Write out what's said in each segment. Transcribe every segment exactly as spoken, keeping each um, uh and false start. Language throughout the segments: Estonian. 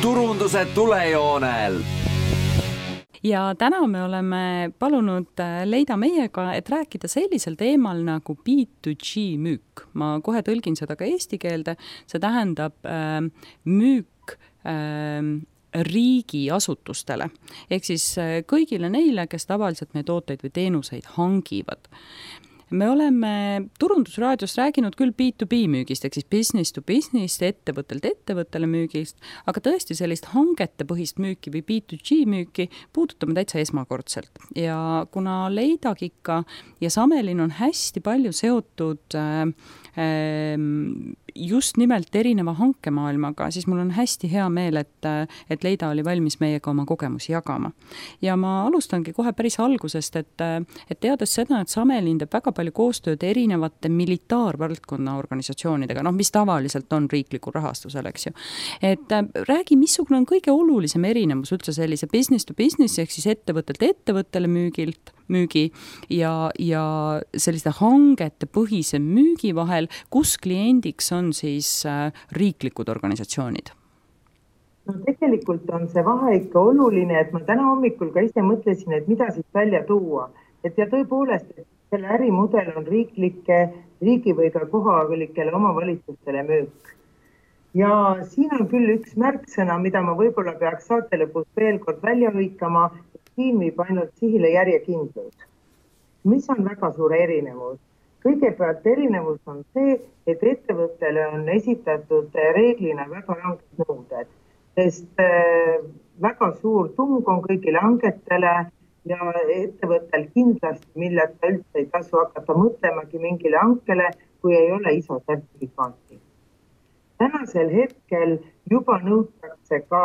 turunduse tulejoonel. Ja täna me oleme palunud Leida meiega, et rääkida sellisel teemal nagu B to G müük. Ma kohe tõlgin seda ka eesti keelde. See tähendab äh, müük äh, riigiasutustele. Ehk siis kõigile neile, kes tavaliselt meie tooteid või teenuseid hangivad. Me oleme Turundusraadios rääkinud küll B to B müügist, ehk siis business to business, ettevõttelt ettevõttele müügist, aga tõesti sellist hangete põhist müüki või B to G müüki puudutame täitsa esmakordselt. Ja kuna Leidagika ja Samelin on hästi palju seotud äh, just nimelt erineva hankemaailmaga, siis mul on hästi hea meel, et, et Leida oli valmis meiega oma kogemusi jagama. Ja ma alustangi kohe päris algusest, et, et teades seda, et Samelin teeb väga palju koostööd erinevate militaarvaldkonna organisatsioonidega, noh, mis tavaliselt on riiklikul rahastusel, eks ju. Et räägi, missugune on kõige olulisem erinevus üldse sellise business to business, ehk siis ettevõttelt ettevõttele müügilt, müügi ja, ja selliste hangete põhise müügi vahel, kus kliendiks on siis riiklikud organisatsioonid? No tegelikult on see vahe ikka oluline, et ma täna hommikul ka ise mõtlesin, et mida siit välja tuua. Et ja tõepoolest, et selle ärimudel on riiklike, riigi või ka kohalikele omavalitsustele müük. Ja siin on küll üks märksõna, mida ma võib-olla peaks saate lõpus veel kord välja hõikama, siin viib ainult sihile järjekindlus. Mis on väga suur erinevus? Kõigepealt erinevus on see, et ettevõttele on esitatud reeglina väga ranged nõuded, sest väga suur tung on kõigile hangetele ja ettevõttel kindlasti, millest üldse ei tasu hakata mõtlemagi mingile hankele, kui ei ole I S O sertifikaati. Tänasel hetkel juba nõutakse ka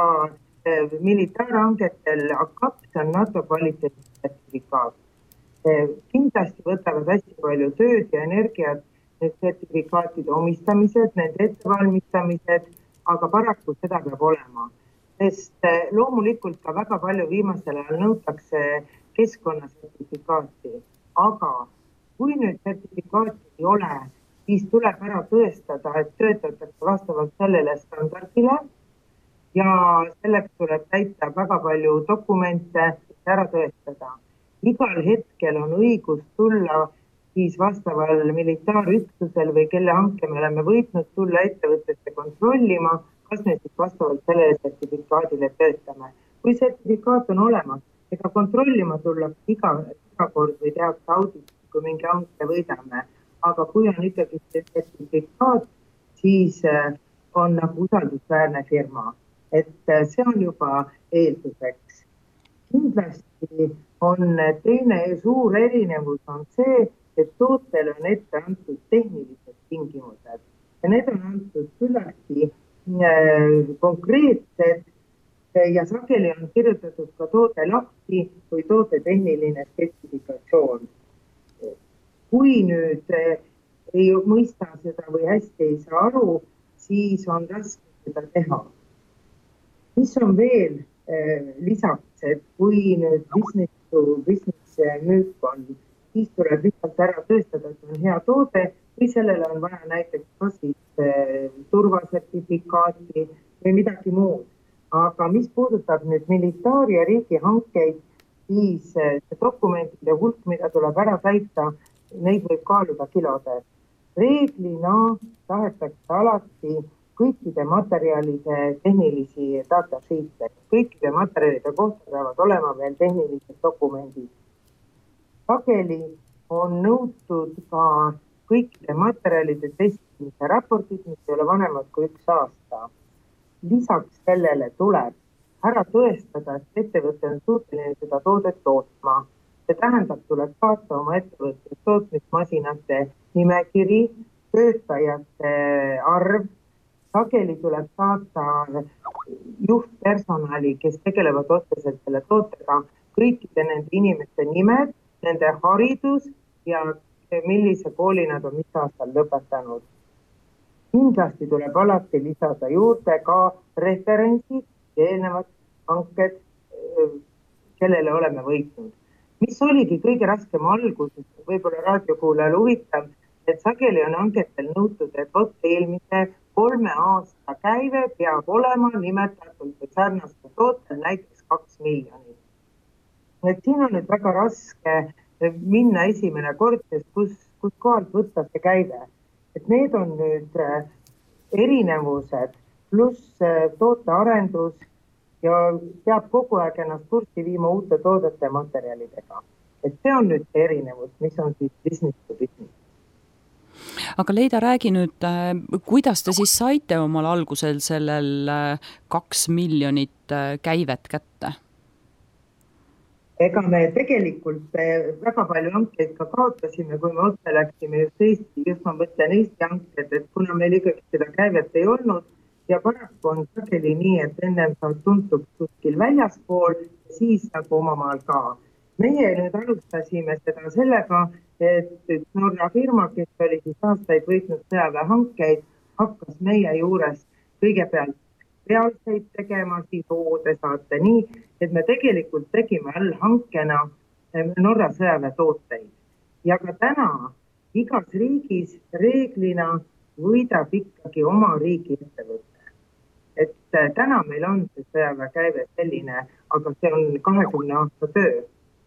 militaarhangetel A K A P, see on NATO kvaliteetsertifikaat. Kindlasti võtavad hästi palju tööd ja energiat need sertifikaatide omistamised, nende ettevalmistamised, aga paraku seda peab olema. Sest loomulikult ka väga palju viimasel ajal nõutakse keskkonnasertifikaati. Aga kui nüüd sertifikaati ei ole, siis tuleb ära tõestada, et töötatakse vastavalt sellele standardile ja selleks tuleb täita väga palju dokumente, et ära tõestada. Igal hetkel on õigus tulla siis vastaval militaarüksusel või kelle hanke me oleme võitnud tulla ettevõttesse kontrollima, kas me siis vastavalt sellele sertifikaadile töötame. Kui sertifikaat on olemas, ega kontrollima tulla iga, iga kord või tehakse audit, kui mingi hanke võidame. Aga kui on ikkagi sertifikaat, siis on nagu usaldusväärne firma. Et see on juba eelduseks. Kindlasti on teine suur erinevus on see, et tootele on ette antud tehnilised tingimused. Ja need on antud küllasti konkreetsed ja sageli on kirjutatud ka toote lahti või toote tehniline spetsifikatsioon. Kui nüüd ei mõista seda või hästi ei saa aru, siis on raske seda teha. Mis on veel lisaks, et kui nüüd business to business müük on, siis tuleb lihtsalt ära tõestada, et on hea toode või sellele on vaja näiteks kas siis turvasertifikaati või midagi muud. Aga mis puudutab nüüd militaar- ja riigihankeid, siis see dokumentide hulk, mida tuleb ära täita, neid võib kaaluda kilode. Reeglina tahetakse alati kõikide materjalide tehnilisi datasheet'e. Kõikide materjalide kohta peavad olema veel tehnilised dokumendid. Sageli on nõutud ka kõikide materjalide testimise raportid, mis ei ole vanemad kui üks aasta. Lisaks sellele tuleb ära tõestada, et ettevõte on suuteline seda toodet tootma. See tähendab, tuleb saata oma ettevõtte tootmismasinate nimekiri, töötajate arv. Sageli tuleb saata juhtpersonali, kes tegelevad otseselt selle tootega, kõikide nende inimeste nimed, nende haridus ja millise kooli nad on mis aastal lõpetanud. Kindlasti tuleb alati lisada juurde ka referentsid ja eelnevad hanked, kellele oleme võitnud. Mis oligi kõige raskem alguses, võib-olla raadiokuulajal huvitav, et sageli on hanketel nõutud, et vot eelmise kolme aasta käive peab olema nimetatud või sarnasel tootel näiteks kaks miljonit. Et siin on nüüd väga raske minna esimene kord, kus, kus kohalt võtta see käive. Et need on nüüd erinevused pluss tootearendus ja peab kogu aeg ennast kurssi viima uute toodete materjalidega. Et see on nüüd see erinevus, mis on siis business to business. Aga Leida, räägi nüüd, kuidas te siis saite omal algusel sellel kaks miljonit käivet kätte? Ega me tegelikult väga palju hankeid ka kaotasime, kui me otse läksime just Eesti, just ma mõtlen Eesti hanked, et kuna meil ikkagi seda käivet ei olnud ja paraku on sageli nii, et ennem saad tuntud kuskil väljaspool, siis nagu omamaal ka. Meie nüüd alustasime seda sellega, et üks Norra firma, kes oli siis aastaid võitnud sõjaväe hankeid, hakkas meie juures kõigepealt reaalseid tegema, siis oode saate nii, et me tegelikult tegime all hankena Norra sõjaväe tooteid. Ja ka täna igas riigis reeglina võidab ikkagi oma riigi ettevõtte. Et täna meil on see sõjaväe käive selline, aga see on kahekümne aasta töö.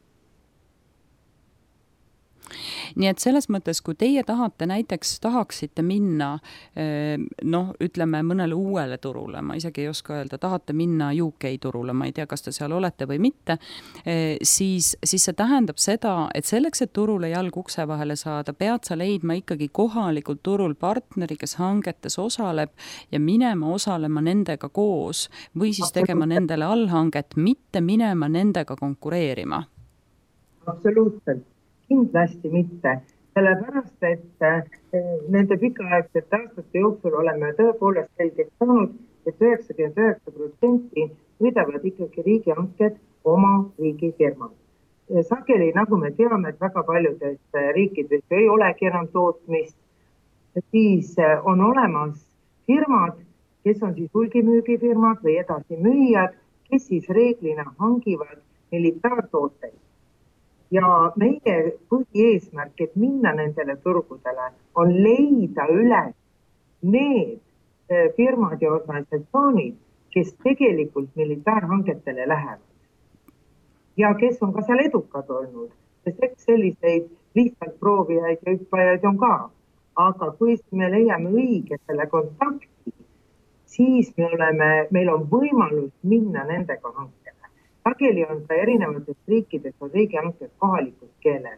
Nii et selles mõttes, kui teie tahate näiteks tahaksite minna, noh, ütleme mõnele uuele turule, ma isegi ei oska öelda, tahate minna U K turule, ma ei tea, kas te seal olete või mitte, siis, siis see tähendab seda, et selleks, et turule jalg ukse vahele saada, pead sa leidma ikkagi kohalikult turul partneri, kes hangetes osaleb ja minema osalema nendega koos või siis tegema nendele allhanget, mitte minema nendega konkureerima. Absoluutselt. Kindlasti mitte, sellepärast, et nende pikaaegsete aastate jooksul oleme tõepoolest selgeks saanud, et üheksakümmend üheksa protsenti võidavad ikkagi riigihanked oma riigifirmad. Sageli, nagu me teame, et väga paljudes riikides ei olegi enam tootmist, siis on olemas firmad, kes on siis hulgimüügifirmad või edasimüüjad, kes siis reeglina hangivad militaartooteid. Ja meie põhieesmärk, et minna nendele turgudele, on leida üles need firmad ja organisatsioonid, kes tegelikult militaarhangetele lähevad. Ja kes on ka seal edukad olnud, sest eks selliseid lihtsalt proovijaid ja hüppajaid on ka. Aga kui me leiame õige selle kontakti, siis me oleme, meil on võimalus minna nendega hankele. Sageli on ka erinevates riikides on riigihanked kohalikus keeles.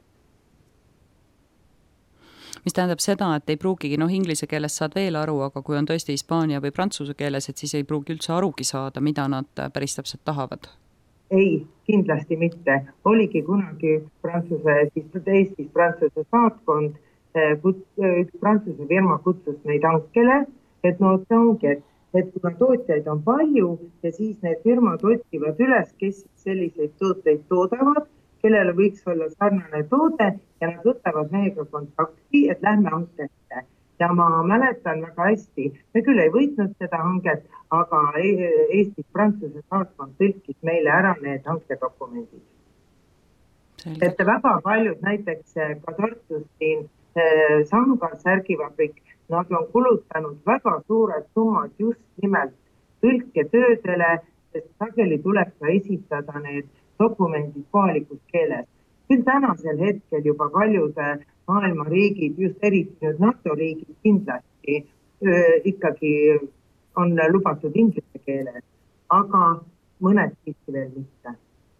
Mis tähendab seda, et ei pruugigi, noh, inglise keeles saad veel aru, aga kui on tõesti hispaania või prantsuse keeles, et siis ei pruugi üldse arugi saada, mida nad päris täpselt tahavad. Ei, kindlasti mitte. Oligi kunagi Prantsuse, siis Eestis Prantsuse saatkond, üks Prantsuse firma kutsus meid hankele, et no see ongi, et et kuna tootjaid on palju ja siis need firmad otsivad üles, kes selliseid tooteid toodavad, kellele võiks olla sarnane toode ja nad võtavad meiega kontakti, et lähme hankesse. Ja ma mäletan väga hästi, me küll ei võitnud seda hanget, aga Eestis Prantsuse saatkond tõlkis meile ära need hankedokumendid. Et väga paljud, näiteks ka Tartus siin Sangar särgivabrik, nad on kulutanud väga suured summad just nimelt tõlketöödele, sest sageli tuleb ka esitada need dokumendid kohalikus keeles. Küll tänasel hetkel juba paljud maailma riigid, just eriti nüüd NATO riigid kindlasti öö, ikkagi on lubatud inglise keeles, aga mõned siiski veel mitte.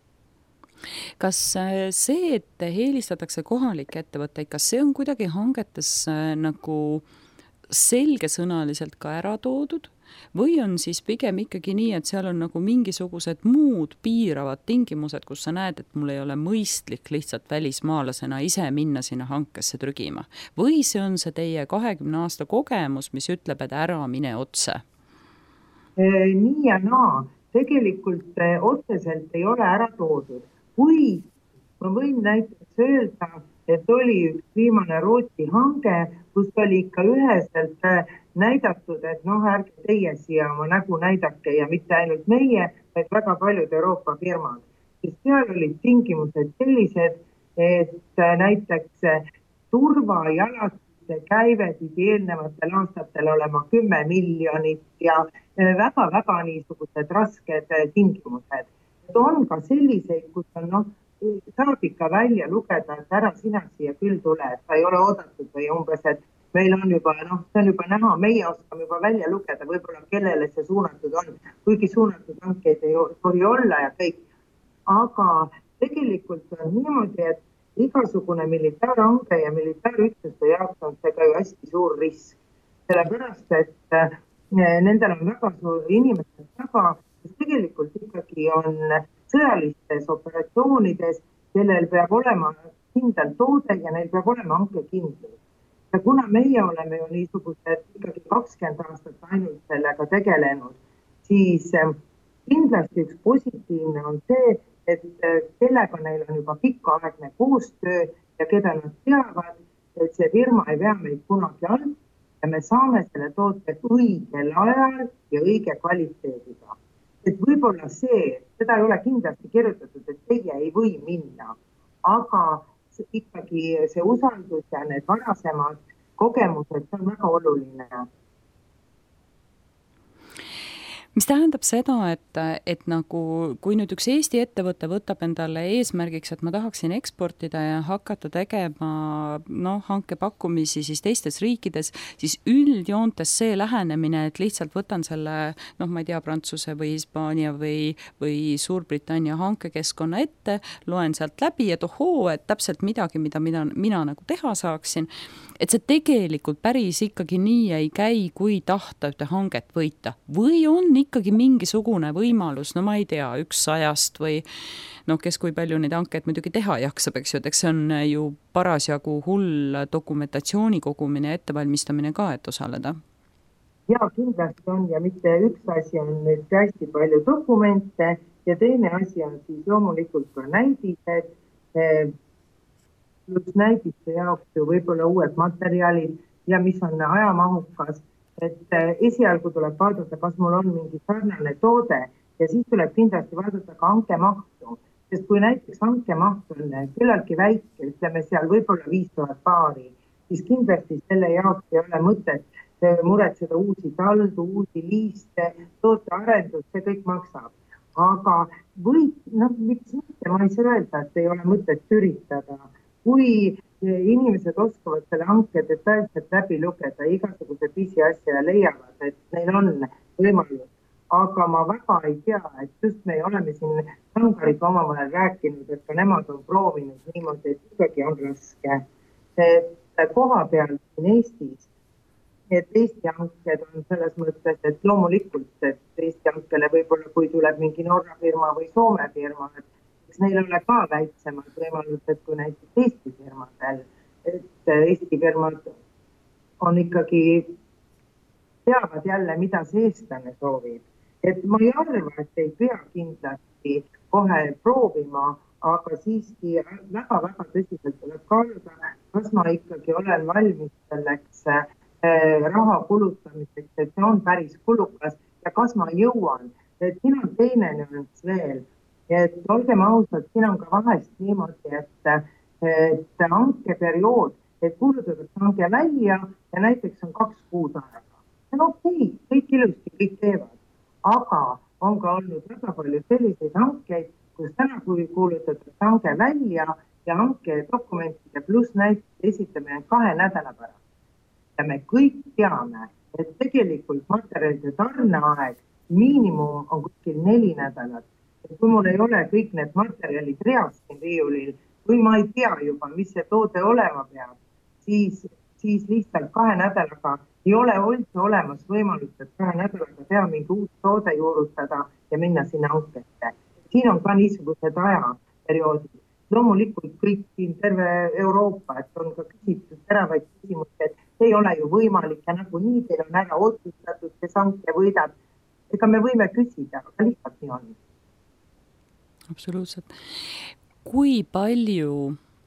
Kas see, et eelistatakse kohalikke ettevõtteid, kas see on kuidagi hangetes nagu selgesõnaliselt ka ära toodud või on siis pigem ikkagi nii, et seal on nagu mingisugused muud piiravad tingimused, kus sa näed, et mul ei ole mõistlik lihtsalt välismaalasena ise minna sinna hankesse trügima? Või see on see teie kahekümne aasta kogemus, mis ütleb, et ära mine otse? Nii ja naa. Tegelikult otseselt ei ole ära toodud. Kui ma võin näiteks öelda, et oli üks viimane Rootsi hange, kus oli ikka üheselt näidatud, et noh, ärge teie siia oma nägu näidake ja mitte ainult meie, vaid väga paljud Euroopa firmad. Sest seal olid tingimused sellised, et näiteks turvajalad see käive pidi eelnevatel aastatel olema kümme miljonit ja väga-väga niisugused rasked tingimused. Et on ka selliseid, kus on, noh, saab ikka välja lugeda, et ära sina siia küll tule, et ta ei ole oodatud või umbes, et meil on juba, noh, see on juba näha, meie oskame juba välja lugeda, võib-olla kellele see suunatud on, kuigi suunatud hankeid ei tohi olla ja kõik. Aga tegelikult on niimoodi, et igasugune militaarhange ja militaarüksuste jaoks on see ka ju hästi suur risk. Sellepärast, et nendel on väga suur inimesed taga, kes tegelikult ikkagi on sõjalistes operatsioonides, kellel peab olema kindel toode ja neil peab olema hanke kindel. Ja kuna meie oleme ju niisugused ikkagi kakskümmend aastat ainult sellega tegelenud, siis kindlasti üks positiivne on see, et kellega neil on juba pikaaegne koostöö ja keda nad teavad, et see firma ei vea meid kunagi alt ja me saame selle toote õigel ajal ja õige kvaliteediga. Et võib-olla see, seda ei ole kindlasti kirjutatud, et teie ei või minna, aga ikkagi see usaldus ja need varasemad kogemused, see on väga oluline. Mis tähendab seda, et, et nagu, kui nüüd üks Eesti ettevõte võtab endale eesmärgiks, et ma tahaksin eksportida ja hakata tegema no, hankepakkumisi siis teistes riikides, siis üldjoontes see lähenemine, et lihtsalt võtan selle, noh, ma ei tea, Prantsuse või Hispaania või, või Suurbritannia hankekeskkonna ette, loen sealt läbi, et ohoo, et täpselt midagi, mida mina, mina nagu teha saaksin, et see tegelikult päris ikkagi nii ei käi, kui tahta ühte hanget võita. Või on ikkagi mingisugune võimalus, no ma ei tea, üks sajast või noh, kes kui palju neid hankeid muidugi teha jaksab, eks ju, et see on ju parasjagu hull dokumentatsiooni kogumine ja ettevalmistamine ka, et osaleda. Ja, kindlasti on ja mitte üks asi on nüüd hästi palju dokumente ja teine asi on siis loomulikult ka näidised, pluss näidiste jaoks ju võib-olla uued materjalid ja mis on ajamahukas. Et esialgu tuleb vaadata, kas mul on mingi sarnane toode ja siis tuleb kindlasti vaadata ka hankemahtu. Sest kui näiteks hankemaht on küllaltki väike, ütleme seal võib-olla viis tuhat paari, siis kindlasti selle jaoks ei ole mõtet muretseda uusi taldu, uusi liiste, toote arendus, see kõik maksab. Aga või, noh, miks mitte, ma ei saa öelda, et ei ole mõtet üritada. Kui inimesed oskavad selle hanke detailselt läbi lugeda, igasuguse pisiasja ja leiavad, et neil on võimalus. Aga ma väga ei tea, et just me oleme siin Sangariga omavahel rääkinud, et ka nemad on proovinud niimoodi, et ikkagi on raske. Et koha peal siin Eestis, et Eesti hanked on selles mõttes, et loomulikult, et Eesti hankele võib-olla kui tuleb mingi Norra firma või Soome firma, et neil ole ka väiksemad võimalused kui näiteks Eesti firmadel. Et Eesti firmad on ikkagi, teavad jälle, mida see eestlane soovib. Et ma ei arva, et ei pea kindlasti kohe proovima, aga siiski väga-väga tõsiselt tuleb kaaluda, kas ma ikkagi olen valmis selleks raha kulutamiseks, et see on päris kulukas ja kas ma jõuan. Et siin on teine nüanss veel. Et olgem ausad, siin on ka vahest niimoodi, et, et hankeperiood, et kuulutatakse hanke välja ja näiteks on kaks kuud aega. See on okei, kõik ilusti kõik teevad, aga on ka olnud väga palju selliseid hankeid, kus täna kui kuulutatakse hanke välja ja hanke dokumentide pluss näiteks esitamine kahe nädala pärast. Ja me kõik teame, et tegelikult materjalide tarneaeg miinimum on kuskil neli nädalat. Kui mul ei ole kõik need materjalid reas siin riiulil, kui ma ei tea juba, mis see toode olema peab, siis, siis lihtsalt kahe nädalaga ei ole üldse olemas võimalust, et kahe nädalaga teha mingi uus toode juurutada ja minna sinna hankesse. Siin on ka niisugused ajaperioodid. Loomulikult kõik siin terve Euroopa, et on ka küsitud teravaid küsimusi, et see ei ole ju võimalik ja nagu nii teil on ära otsustatud, kes hanke võidab. Ega me võime küsida, aga lihtsalt nii on. Absoluutselt. Kui palju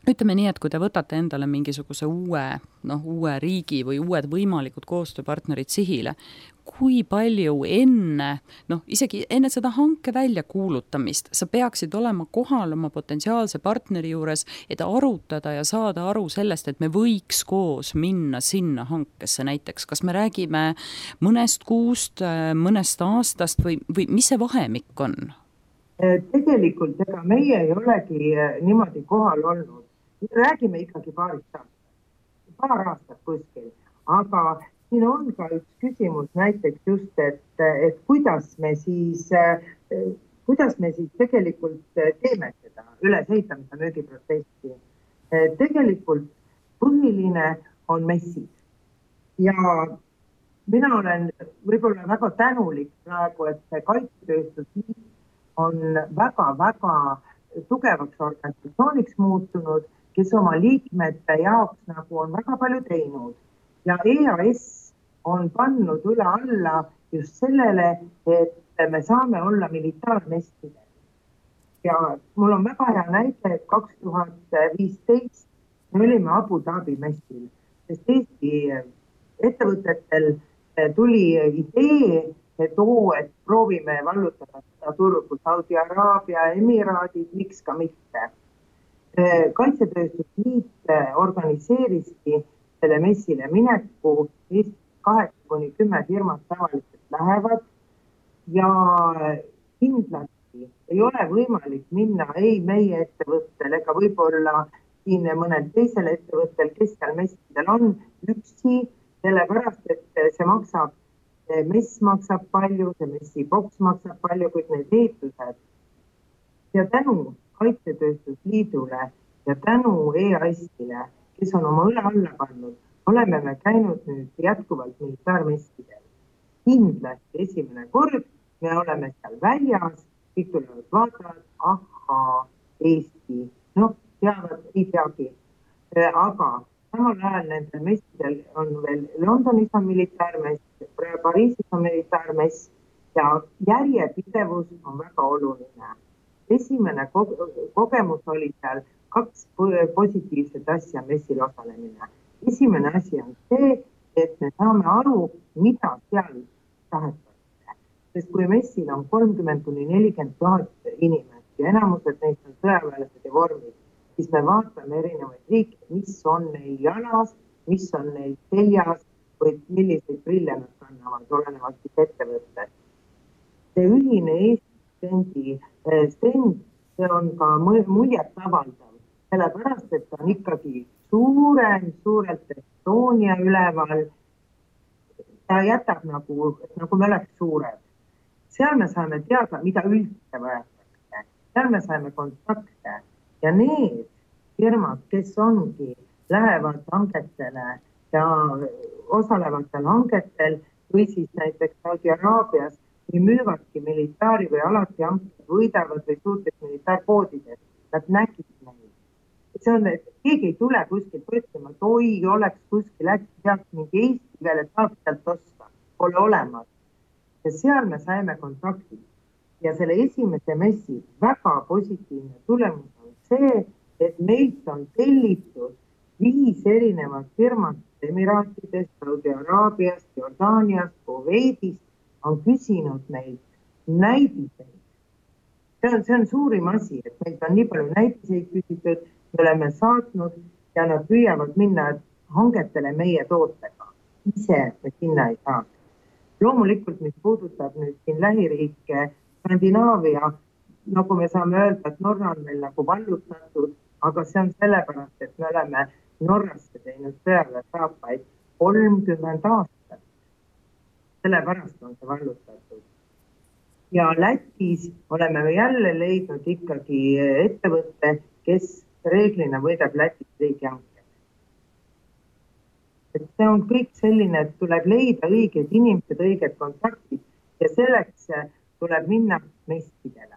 ütleme nii, et kui te võtate endale mingisuguse uue, noh, uue riigi või uued võimalikud koostööpartnerid sihile, kui palju enne, noh, isegi enne seda hanke välja kuulutamist, sa peaksid olema kohal oma potentsiaalse partneri juures, et arutada ja saada aru sellest, et me võiks koos minna sinna hankesse näiteks. Kas me räägime mõnest kuust, mõnest aastast või, või mis see vahemik on? Tegelikult ega meie ei olegi niimoodi kohal olnud. Räägime ikkagi paarist aastat, paar aastat kuskil, aga siin on ka üks küsimus näiteks just, et, et kuidas me siis, kuidas me siis tegelikult teeme seda ülesehitamist müügiprotsessi. Tegelikult põhiline on messid ja mina olen võib-olla väga tänulik praegu, et see kaitsetööstusliit on väga-väga tugevaks organisatsiooniks muutunud, kes oma liikmete jaoks nagu on väga palju teinud. Ja E A S on pannud üle alla just sellele, et me saame olla militaarmestidel. Ja mul on väga hea näite, et kaks tuhat viisteist me olime Abu Dhabi messil, sest Eesti ettevõtetel tuli idee, et oo, et proovime vallutada seda turgu Saudi Araabia, Emiraadid, miks ka mitte. Kaitsetööstusliit organiseeriski selle messile mineku, Eesti kaheksa kuni kümme firmat tavaliselt lähevad ja kindlasti ei ole võimalik minna ei meie ettevõttel ega võib-olla siin mõnel teisel ettevõttel, kes seal messidel on, üksi, sellepärast, et see maksab, mess maksab palju, see messiboks maksab palju, kuid need ehitused. Ja tänu Kaitsetööstusliidule ja tänu E A S-ile, kes on oma üle alla pannud, oleme me käinud nüüd jätkuvalt militaarmessidel. Kindlasti esimene kord me oleme seal väljas, kõik tulevad vaatavad, aha, Eesti, noh, teavad, ei teagi. Aga samal ajal nendel messidel on veel Londonis on militaarmess, Pariisis on militaarmess ja järjepidevus on väga oluline. Esimene kogemus oli seal kaks positiivset asja messil osalemine. Esimene asi on see, et me saame aru, mida seal tahetakse. Sest kui messil on kolmkümmend kuni nelikümmend tuhat inimest ja enamused neist on sõjaväelased ja vormid, siis me vaatame erinevaid riike, mis on neil jalas, mis on neil seljas või milliseid prille nad kannavad, olenevalt siis ettevõttest. See ühine Eesti stendi stend, see on ka muljet avaldav, sellepärast, et ta on ikkagi suurem, suurelt Estonia üleval. Ta jätab nagu, nagu me oleks suured. Seal me saame teada, mida üldse võetakse. Seal me saame kontakte ja need firmad, kes ongi, lähevad hangetele ja osalevad seal hangetel või siis näiteks Saudi Araabias või müüvadki militaari või alati hanked võidavad või suurtes militaarpoodides. Nad nägid neid. See on, et keegi ei tule kuskilt võtlema, et oi, oleks kuskil äkki peaks mingi Eesti veel, et saab sealt osta. Pole olemas. Ja seal me saime kontaktid. Ja selle esimese messi väga positiivne tulemus on see, et meilt on tellitud viis erinevat firmat Emiraatidest, Saudi Araabiast, Jordaaniast, Kuveidist on küsinud meilt näidiseid. See on, see on suurim asi, et meilt on nii palju näidiseid küsitud, me oleme saatnud ja nad püüavad minna hangetele meie tootega. Ise me sinna ei saa. Loomulikult, mis puudutab nüüd siin lähiriike, Skandinaavia, nagu me saame öelda, et Norra on meil nagu vallutatud, aga see on sellepärast, et me oleme Norrasse teinud sõjaväe saapaid kolmkümmend aastat. Sellepärast on see vallutatud. Ja Lätis oleme me jälle leidnud ikkagi ettevõtte, kes reeglina võidab Lätis riigihanked. Et see on kõik selline, et tuleb leida õiged inimesed, õiged kontaktid ja selleks tuleb minna messidele.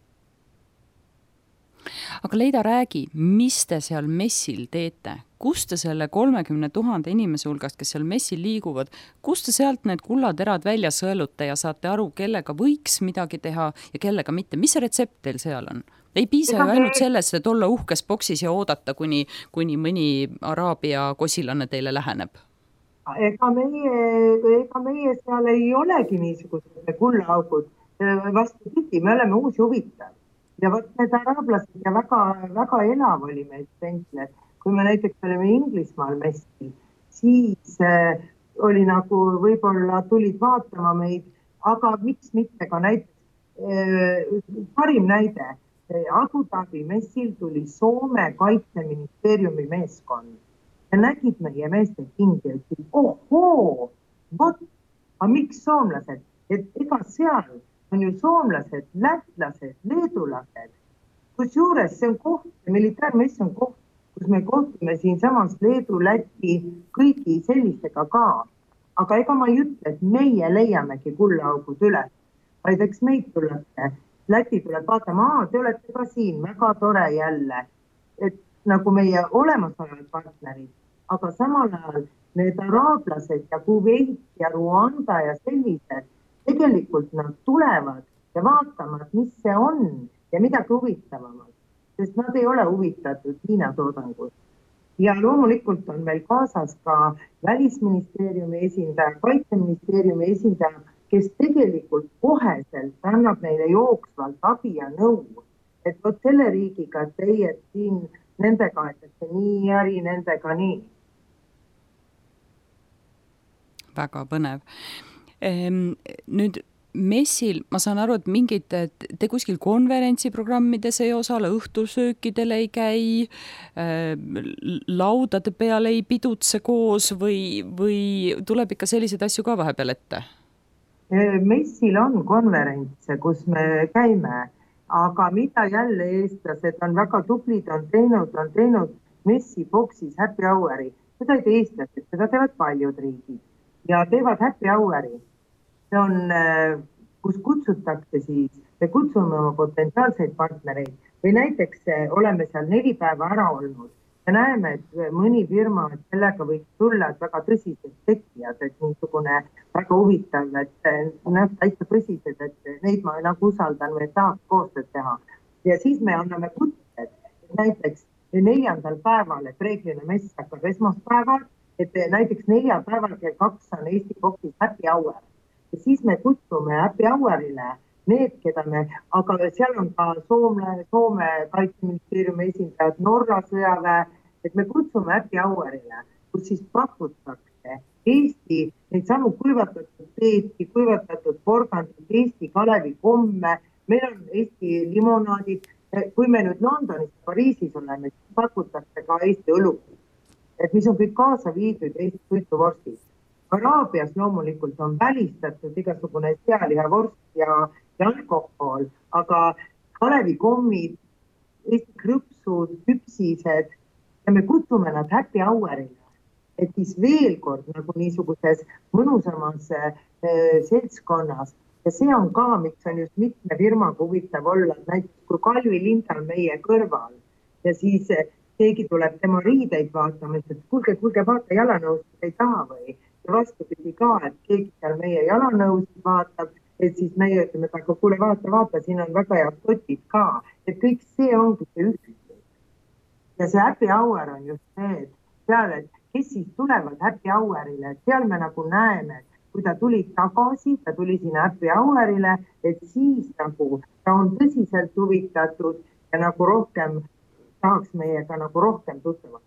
Aga Leida, räägi, mis te seal messil teete? Kus te selle kolmekümne tuhande inimese hulgast, kes seal messil liiguvad, kus te sealt need kullaterad välja sõelute ja saate aru, kellega võiks midagi teha ja kellega mitte? Mis see retsept teil seal on? ei piisa ju ainult sellest, et olla uhkes boksis ja oodata, kuni, kuni mõni araabia kosilane teile läheneb. Ega meie, ega meie seal ei olegi niisugused kullaaugud. Vastu tüti, me oleme uusi huvitav. Ja võt need araablased ja väga, väga elav oli meil Spencer. Kui me näiteks olime Inglismaal messil, siis äh, oli nagu võib-olla tulid vaatama meid, aga miks mitte ka näiteks äh, parim näide. Abu Dhabi messil tuli Soome kaitseministeeriumi meeskond. Ja nägid meie meeste kingi, et ohoo, vot, aga miks soomlased? Et ega seal on ju soomlased, lätlased, leedulased, kus juures see on koht, militaarmess on koht, kus me kohtume siin samas Leedu, Läti, kõigi sellistega ka. Aga ega ma ei ütle, et meie leiamegi kullaaugud üles, vaid eks meid tulete. Läti tuleb vaatama, aa, te olete ka siin, väga tore jälle, et nagu meie olemasolevad partnerid, aga samal ajal need araablased ja Kuveit ja Ruanda ja sellised, tegelikult nad tulevad ja vaatavad, mis see on ja midagi huvitavamad, sest nad ei ole huvitatud Hiina toodangust. Ja loomulikult on meil kaasas ka välisministeeriumi esindaja, kaitseministeeriumi esindaja, kes tegelikult koheselt annab neile jooksvalt abi ja nõu, et vot selle riigiga teie siin nendega, et see nii äri nendega nii. Väga põnev. Nüüd messil, ma saan aru, et mingid, te kuskil konverentsiprogrammides ei osale, õhtusöökidel ei käi, laudade peal ei pidutse koos või, või tuleb ikka selliseid asju ka vahepeal ette? Messil on konverentse, kus me käime, aga mida jälle eestlased on väga tublid, on teinud, on teinud messi boksis happy hour'i. Seda ei tee eestlased, seda teevad paljud riigid ja teevad happy hour'i. See on, kus kutsutakse siis, me kutsume oma potentsiaalseid partnereid või näiteks oleme seal neli päeva ära olnud ja näeme, et mõni firma, et sellega võiks tulla, et väga tõsised tekijad, et niisugune väga huvitav, et nad täitsa tõsised, et neid ma nagu usaldan või tahaks koostööd teha. Ja siis me anname kutsed, et näiteks neljandal päeval, et reeglina mess hakkab esmaspäeval, et näiteks nelja päeval kell kaks on Eesti boksis happy hour. Ja siis me kutsume happy hour'ile need, keda me, aga seal on ka Soome, Soome kaitseministeeriumi esindajad, Norra sõjaväe, et me kutsume happy hour'ile, kus siis pakutakse Eesti, neid samu kuivatatud peeti, kuivatatud porgandid, Eesti Kalevi komme, meil on Eesti limonaadid, kui me nüüd Londonis, Pariisis oleme, siis pakutakse ka Eesti õlukid, et mis on kõik kaasa viidud Eesti suituvorstid. Araabias loomulikult on välistatud igasugune sealihavorst ja, ja alkohol, aga kalevikommid, Eesti krõpsud, küpsised ja me kutsume nad happy hour'ile, et siis veel kord nagu niisuguses mõnusamas äh, seltskonnas ja see on ka, miks on just mitme firmaga huvitav olla, näiteks kui Kalvi Linda on meie kõrval ja siis äh, keegi tuleb tema riideid vaatama, et kulge, kulge, vaata jalanõusid ei taha või vastupidi ka, et keegi seal meie jalanõusid vaatab, et siis meie ütleme, et aga kuule, vaata, vaata, siin on väga head kotid ka, et kõik see ongi see ühtsus. Ja see happy hour on just see, et seal, et kes siis tulevad happy hour'ile, et seal me nagu näeme, kui ta tuli tagasi, ta tuli sinna happy hour'ile, et siis nagu ta on tõsiselt huvitatud ja nagu rohkem, tahaks meiega nagu rohkem tuttavaks.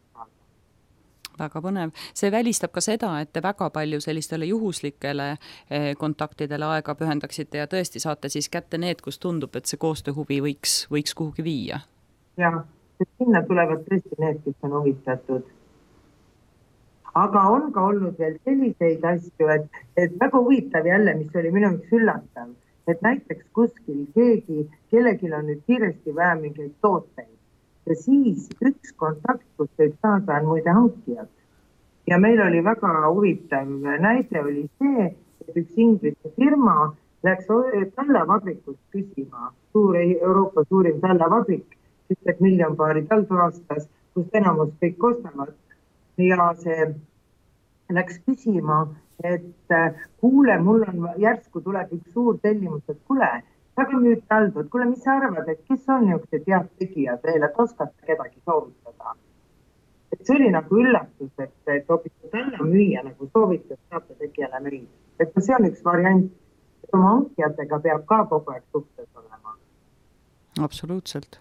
Väga põnev. See välistab ka seda, et te väga palju sellistele juhuslikele kontaktidele aega pühendaksite ja tõesti saate siis kätte need, kus tundub, et see koostööhuvi võiks, võiks kuhugi viia. Jah, sinna tulevad tõesti need, kes on huvitatud. Aga on ka olnud veel selliseid asju, et, et väga huvitav jälle, mis oli minu üks üllatav, et näiteks kuskil keegi, kellelgi on nüüd kiiresti vaja mingeid tooteid. Ja siis üks kontakt, kus võib saada on muide hankijad. Ja meil oli väga huvitav näide oli see, et üks inglise firma läks tallavabrikust küsima, suur Euroopa suurim tallavabrik, ütleb miljon paari taldu aastas, kus enamus kõik ostavad. Ja see läks küsima, et kuule, mul on järsku tuleb üks suur tellimus, et kuule, väga müütaldu, et kuule, mis sa arvad, et kes on niisugused head tegijad veel, et oskad kedagi soovitada? Et see oli nagu üllatus, et, et hoopis täna müüa nagu soovitas saate tegijale müüa. Et see on üks variant, et oma hankijatega peab ka kogu aeg suhtes olema. Absoluutselt.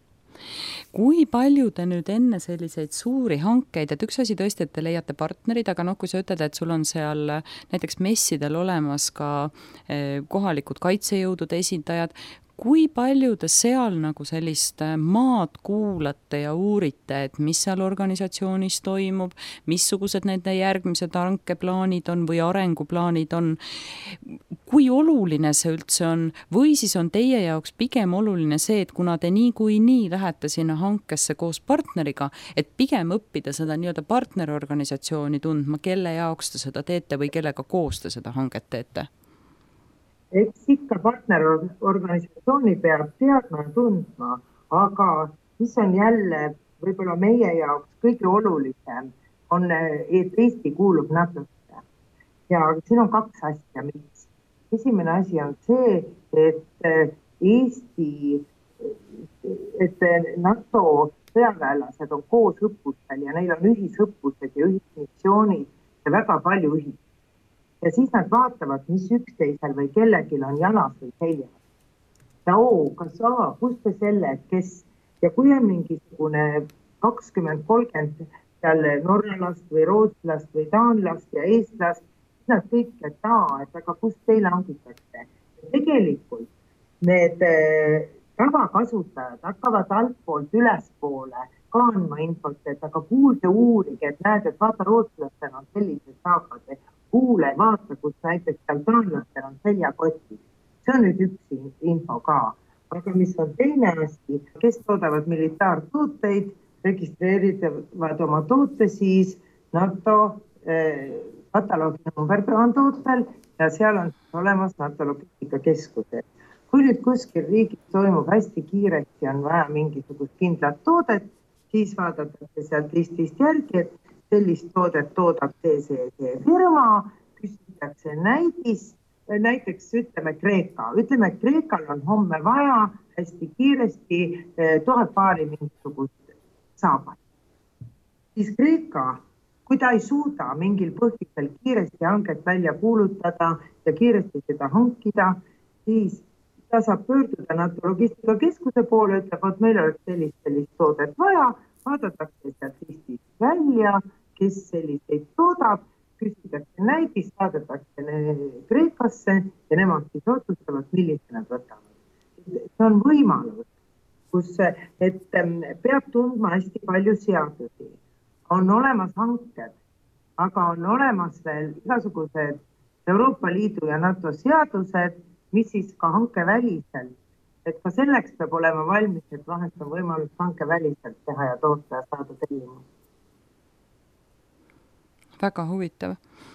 Kui palju te nüüd enne selliseid suuri hankeid, et üks asi tõesti, et te leiate partnerid, aga noh, kui sa ütled, et sul on seal näiteks messidel olemas ka kohalikud kaitsejõudude esindajad, kui palju te seal nagu sellist maad kuulate ja uurite, et mis seal organisatsioonis toimub, missugused nende järgmised hankeplaanid on või arenguplaanid on, kui oluline see üldse on, või siis on teie jaoks pigem oluline see, et kuna te nii kui nii lähete sinna hankesse koos partneriga, et pigem õppida seda nii-öelda partnerorganisatsiooni tundma, kelle jaoks te seda teete või kellega koos te seda hanget teete? Eks ikka partnerorganisatsiooni peab teadma ja tundma, aga mis on jälle võib-olla meie jaoks kõige olulisem, on, et Eesti kuulub NATOsse. Ja siin on kaks asja, miks. Esimene asi on see, et Eesti, et NATO sõjaväelased on koos õppustel ja neil on ühisõppused ja ühismissioonid ja väga palju ühis. Ja siis nad vaatavad, mis üksteisel või kellegil on jalas või seljas. Ja oo, kas aa, kus te selle, kes? Ja kui on mingisugune kakskümmend kolmkümmend seal norralast või rootslast või taanlast ja eestlast, siis nad kõik, et aa, et aga kus teile hangitakse? Ja tegelikult need tavakasutajad hakkavad altpoolt ülespoole ka andma infot, et aga kuulge uurige, et näed, et vaata rootslastel on sellised saagad, kuule, vaata, kus näiteks seal taanlastel on seljakotid. See on nüüd üks info ka. Aga mis on teine asi, kes toodavad militaartooteid, registreerivad oma toote siis NATO eh, kataloogi number on tootel ja seal on olemas NATO logistikakeskused. Kui nüüd kuskil riigis toimub hästi kiiresti, on vaja mingisugust kindlat toodet, siis vaadatakse sealt listist järgi, et sellist toodet toodab see, see, see firma, küsitakse näidis, näiteks ütleme Kreeka. Ütleme, et Kreekal on homme vaja hästi kiiresti tuhat paari mingisugust saabat. Siis Kreeka, kui ta ei suuda mingil põhjusel kiiresti hanget välja kuulutada ja kiiresti seda hankida, siis ta saab pöörduda NATO logistikakeskuse poole, ütleb, et meil oleks sellist, sellist toodet vaja, vaadatakse sealt listist välja, kes selliseid toodab, küsitakse näidis, saadetakse Kreekasse ja nemad siis otsustavad, millise nad võtavad. See on võimalus, kus et peab tundma hästi palju seadusi. On olemas hanked, aga on olemas veel igasugused Euroopa Liidu ja NATO seadused, mis siis ka hanke väliselt. Et ka selleks peab olema valmis, et vahest on võimalus hanke väliselt teha ja toota ja saada tellimus. Väga huvitav.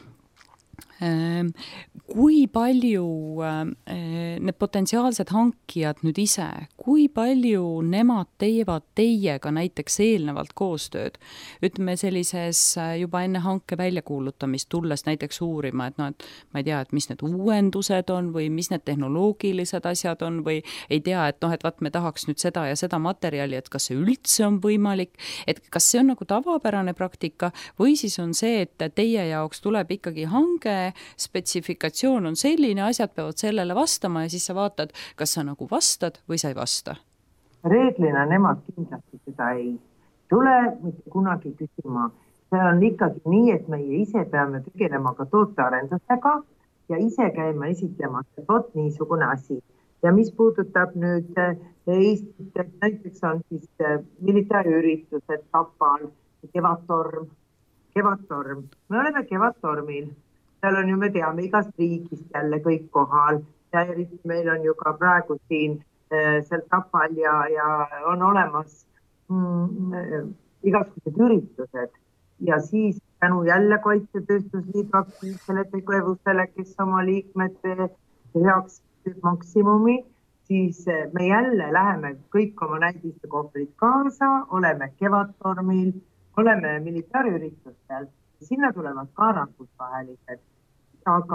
Kui palju need potentsiaalsed hankijad nüüd ise, kui palju nemad teevad teiega näiteks eelnevalt koostööd? Ütleme sellises juba enne hanke väljakuulutamist tulles näiteks uurima, et no, et ma ei tea, et mis need uuendused on või mis need tehnoloogilised asjad on või ei tea, et noh, et vaat me tahaks nüüd seda ja seda materjali, et kas see üldse on võimalik, et kas see on nagu tavapärane praktika või siis on see, et teie jaoks tuleb ikkagi hange, spetsifikatsioon on selline, asjad peavad sellele vastama ja siis sa vaatad, kas sa nagu vastad või sa ei vasta. Reeglina nemad kindlasti seda ei tule mitte kunagi küsima. See on ikkagi nii, et meie ise peame tegelema ka tootearendusega ja ise käima esitlemas, et vot niisugune asi. Ja mis puudutab nüüd Eestit, et näiteks on siis militaariüritused Tapal, Kevadtorm, Kevadtorm. Me oleme Kevadtormil. Seal on ju, me teame, igast riigist jälle kõik kohal ja eriti meil on ju ka praegu siin äh, seal Tapal ja, ja on olemas mm, igasugused üritused ja siis tänu jälle Kaitsetööstusliidu aktiivsele tegevusele, kes oma liikmete heaks maksimumi, siis me jälle läheme kõik oma näidiste kohvrid kaasa, oleme Kevadtormil, oleme militaariüritustel, sinna tulevad ka rahvusvahelised. Aga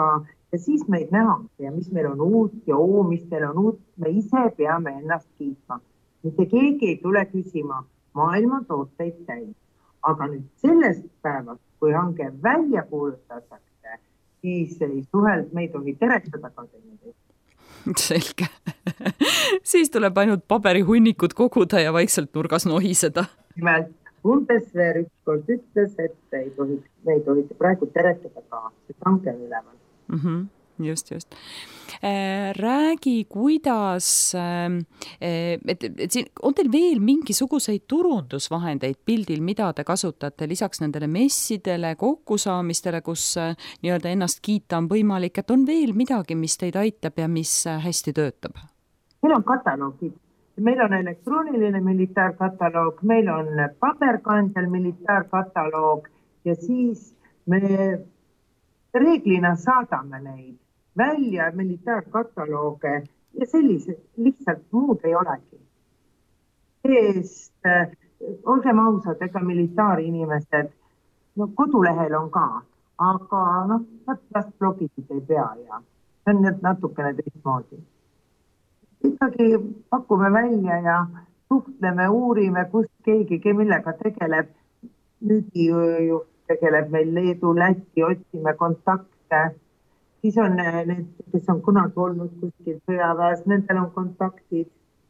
ja siis meid nähakse ja mis meil on uut ja oo, mis meil on uut, me ise peame ennast kiitma. Mitte keegi ei tule küsima maailma tooteid täis. Aga nüüd sellest päevast, kui hange välja kuulutatakse, siis ei suheld, me ei tohi terestada ka teine. Selge. Siis tuleb ainult paberihunnikud koguda ja vaikselt nurgas nohiseda. Nimelt, Bundeswehr ükskord ütles, et ei tohi, me ei tohi praegu terestada ka, see hange on üleval. Mm-hmm. Just, just. Räägi, kuidas, et, et siin, on teil veel mingisuguseid turundusvahendeid pildil, mida te kasutate lisaks nendele messidele, kokkusaamistele, kus nii-öelda ennast kiita on võimalik, et on veel midagi, mis teid aitab ja mis hästi töötab? Meil on kataloogid. Meil on elektrooniline militaarkataloog, meil on paberkandjal militaarkataloog ja siis me reeglina saadame neid välja militaarkatalooge ja sellised lihtsalt muud ei olegi. Sest äh, olgem ausad, ega militaarinimesed, no kodulehel on ka, aga noh, nad blogisid ei pea ja see on natukene teistmoodi. Ikkagi pakume välja ja suhtleme, uurime, kust keegi, millega tegeleb. Müügijuht tegeleb meil Leedu, Läti, otsime kontakte. Siis on need, kes on kunagi olnud kuskil sõjaväes, nendel on kontaktid.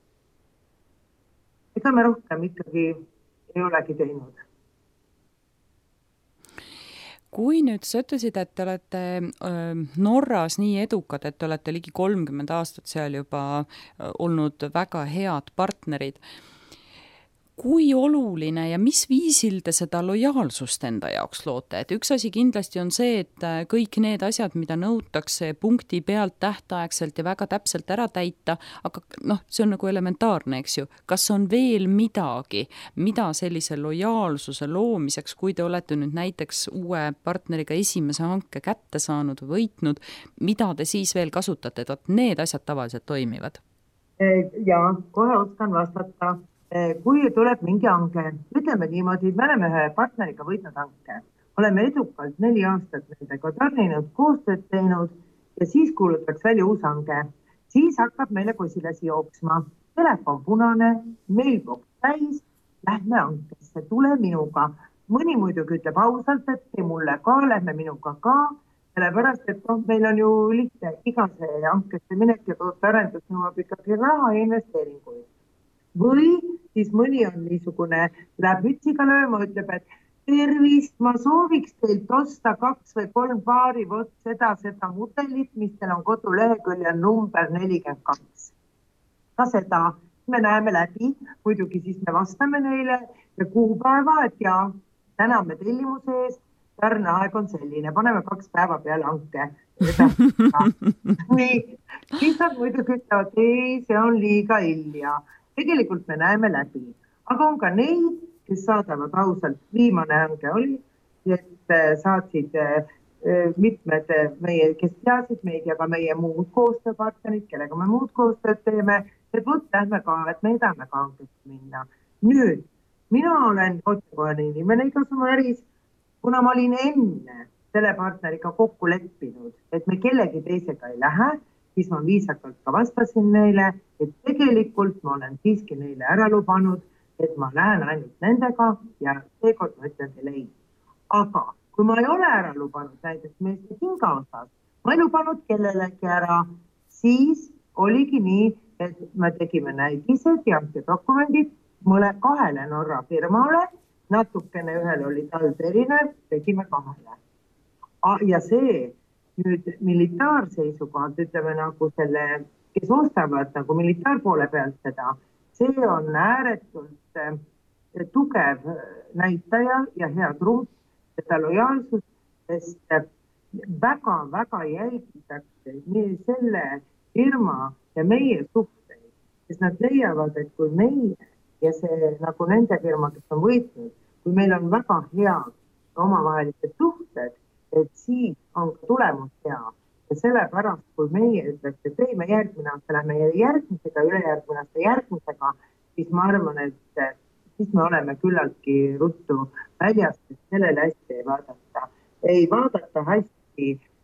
Ega me rohkem ikkagi ei olegi teinud. Kui nüüd sa ütlesid, et te olete Norras nii edukad, et te olete ligi kolmkümmend aastat seal juba olnud väga head partnerid, kui oluline ja mis viisil te seda lojaalsust enda jaoks loote? Et üks asi kindlasti on see, et kõik need asjad, mida nõutakse punkti pealt tähtaegselt ja väga täpselt ära täita, aga noh, see on nagu elementaarne, eks ju. Kas on veel midagi, mida sellise lojaalsuse loomiseks, kui te olete nüüd näiteks uue partneriga esimese hanke kätte saanud või võitnud, mida te siis veel kasutate, et need asjad tavaliselt toimivad? Ja, kohe oskan vastata. Kui tuleb mingi hange, ütleme niimoodi, me oleme ühe partneriga võitnud hanke. Oleme edukalt neli aastat nendega tarninud, koostööd teinud ja siis kuulutaks välja uus hange. Siis hakkab meile kosilasi jooksma. Telefon punane, mailbox täis, lähme hankesse, tule minuga. Mõni muidugi ütleb ausalt, et tee mulle ka, lähme minuga ka. Sellepärast, et no, meil on ju lihtne igase hankesse minek ja tootearendus nõuab ikkagi raha ja investeeringuid. Või siis mõni on niisugune, läheb mütsiga lööma, ütleb, et tervist, ma sooviks teilt osta kaks või kolm paari vot seda, seda mudelit, mis teil on koduleheküljel number nelikümmend kaks. Ka seda me näeme läbi, muidugi siis me vastame neile ja kuupäeva, et ja täname tellimuse eest, tarneaeg on selline, paneme kaks päeva peale hanke. Nii, siis nad muidugi ütlevad, ei, see on liiga hilja. Tegelikult me näeme läbi, aga on ka neid, kes saadavad ausalt. Viimane hange oli, et saatsid mitmed meie, kes teadsid meid ja ka meie muud koostööpartnerid, kellega me muud koostööd teeme, et võt lähme ka, et me edame ka hangesse minna. Nüüd, mina olen otsekohane inimene igas oma äris, kuna ma olin enne selle partneriga kokku leppinud, et me kellegi teisega ei lähe, siis ma viisakalt ka vastasin neile, et tegelikult ma olen siiski neile ära lubanud, et ma lähen ainult nendega ja seekord ma ütlen teile ei. Aga kui ma ei ole ära lubanud näiteks meeste kinga osas, ma ei lubanud kellelegi ära, siis oligi nii, et me tegime näidised ja dokumendid mõle kahele Norra firmale, natukene ühel oli tald erinev, tegime kahele. Ja see nüüd militaarseisukohalt, ütleme nagu selle, kes ostavad nagu militaarpoole pealt seda, see on ääretult tugev näitaja ja hea trump, seda lojaalsust, sest väga-väga jälgitakse nii selle firma ja meie suhteid, sest nad leiavad, et kui meie ja see nagu nende firma, kes on võitnud, kui meil on väga head omavahelised suhted, et siis on ka tulemus hea. Ja sellepärast, kui meie ütleks, et ei, me järgmine aasta lähme järgmisega, ülejärgmine aasta järgmisega, siis ma arvan, et siis me oleme küllaltki ruttu väljast, et sellele hästi ei vaadata. Ei vaadata hästi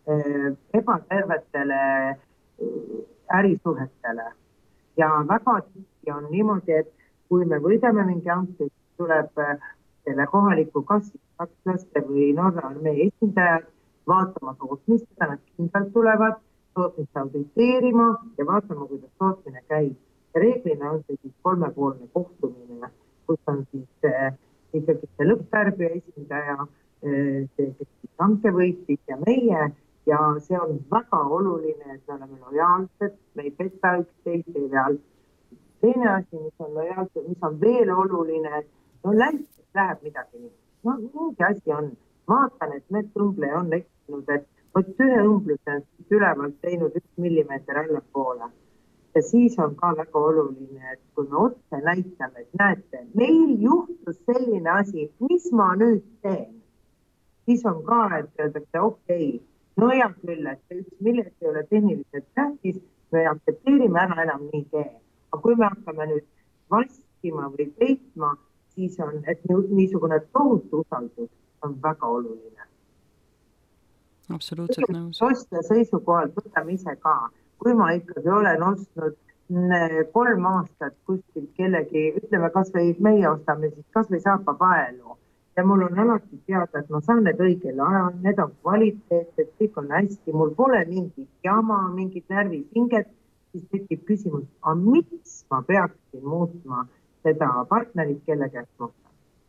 ebatervetele ärisuhetele. Ja väga tihti on niimoodi, et kui me võidame mingi hanke, tuleb selle kohaliku kas sakslaste või Norra armee esindajad vaatama tootmist, seda nad kindlalt tulevad tootmist auditeerima ja vaatama, kuidas tootmine käib. Ja reeglina on see siis kolmepoolne kohtumine, kus on siis äh, ikkagi see lõpptarbija esindaja, äh, see, kes hanke võitis ja meie, ja see on väga oluline, et me oleme lojaalsed, me ei peta üksteist, ei veel. Teine asi, mis on lojaalsed, mis on veel oluline, et no läinud läheb midagi nii. No mingi asi on. Vaatan, et meetrumbleja on eksinud, et võt ühe õmbluse on ülevalt teinud üks millimeeter allapoole. Ja siis on ka väga oluline, et kui me otse näitame, et näete, meil juhtus selline asi, mis ma nüüd teen. Siis on ka, et öeldakse, okei, okay, no hea küll, et üks millest ei ole tehniliselt tähtis, me aktsepteerime ära enam nii tee. Aga kui me hakkame nüüd vastima või peitma, siis on, et niisugune tohutu usaldus on väga oluline. Absoluutselt nõus. Ostja seisukohalt võtame ise ka. Kui ma ikkagi olen ostnud kolm aastat kuskilt kellegi, ütleme kas või meie ostame siis kas või saapa paelu. Ja mul on alati teada, et ma saan need õigel ajal, need on kvaliteetsed, kõik on hästi, mul pole mingit jama, mingit närvipinget, siis tekib küsimus, aga miks ma peaksin muutma seda partnerit, kelle käest mõtlen?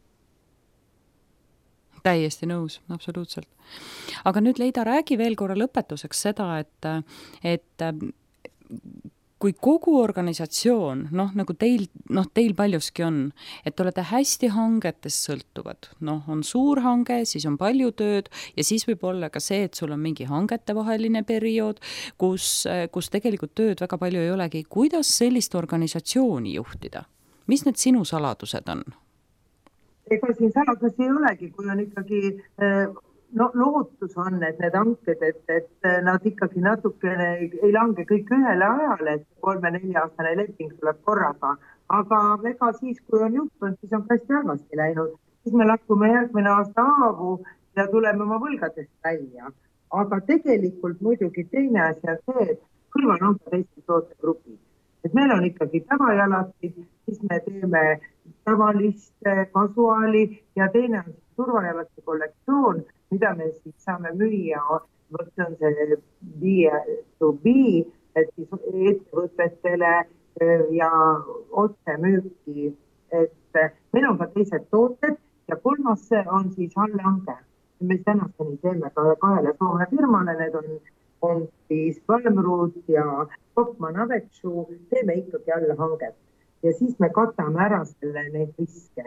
Täiesti nõus, absoluutselt. Aga nüüd Leida, räägi veel korra lõpetuseks seda, et, et kui kogu organisatsioon, noh, nagu teil, noh, teil paljuski on, et olete hästi hangetes sõltuvad, noh, on suur hange, siis on palju tööd ja siis võib olla ka see, et sul on mingi hangete vaheline periood, kus, kus tegelikult tööd väga palju ei olegi. Kuidas sellist organisatsiooni juhtida? Mis need sinu saladused on? Ega siin saladusi ei olegi, kui on ikkagi, no lootus on, et need hanked, et, et nad ikkagi natukene ei lange kõik ühele ajale, et kolme-nelja aastane leping tuleb korraga. Aga ega siis, kui on juhtunud, siis on hästi halvasti läinud. Siis me lakkume järgmine aasta haavu ja tuleme oma võlgadest välja. Aga tegelikult muidugi teine asi on see, et kõrval on ka teised tootegrupid. Et meil on ikkagi tavajalatid, siis me teeme tavalist kasuaali ja teine on turvajalate kollektsioon, mida me siis saame müüa, see on see B to B, et siis ettevõtetele ja otse müüki. Et meil on ka teised tooted ja kolmas on siis allhange. Me tänaseni teeme ka kahele Soome firmale, need on on siis Palmrood ja Kopman Avetsu, teeme ikkagi alla hanget. Ja siis me katame ära selle neid riske.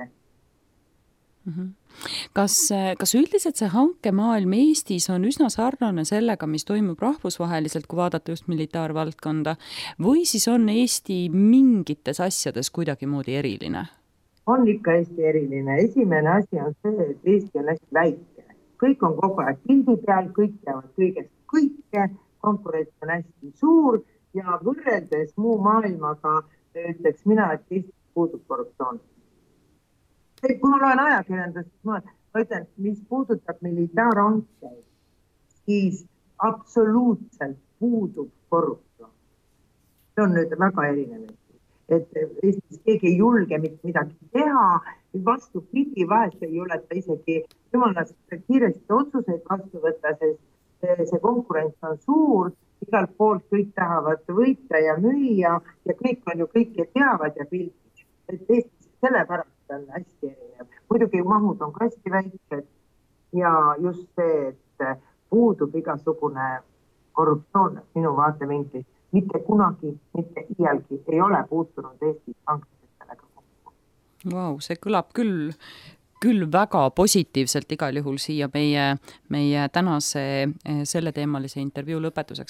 Mm-hmm. Kas, kas üldiselt see hankemaailm Eestis on üsna sarnane sellega, mis toimub rahvusvaheliselt, kui vaadata just militaarvaldkonda, või siis on Eesti mingites asjades kuidagi moodi eriline? On ikka Eesti eriline. Esimene asi on see, et Eesti on hästi väike. Kõik on kogu aeg pildi peal, kõik teavad kõigest kõike, konkurents on hästi suur ja võrreldes muu maailmaga ütleks mina, et Eestis puudub korruptsioon. Kui ma loen ajakirjandust, ma ütlen, mis puudutab militaarhankeid, siis absoluutselt puudub korruptsioon. See on nüüd väga erinev. Et Eestis keegi ei julge midagi teha, vastu pidi vahest ei juleta isegi jumalast kiiresti otsuseid vastu võtta, sest see konkurents on suur, igalt poolt kõik tahavad võita ja müüa ja kõik on ju kõike teavad ja pildid. Et Eestis sellepärast on hästi erinev. Muidugi mahud on hästi väiksed ja just see, et puudub igasugune korruptsioon minu vaatevinklist. Mitte kunagi, mitte iialgi ei ole puutunud Eestis hanketele kokku. Vau, see kõlab küll küll väga positiivselt igal juhul siia meie, meie tänase selleteemalise intervjuu lõpetuseks.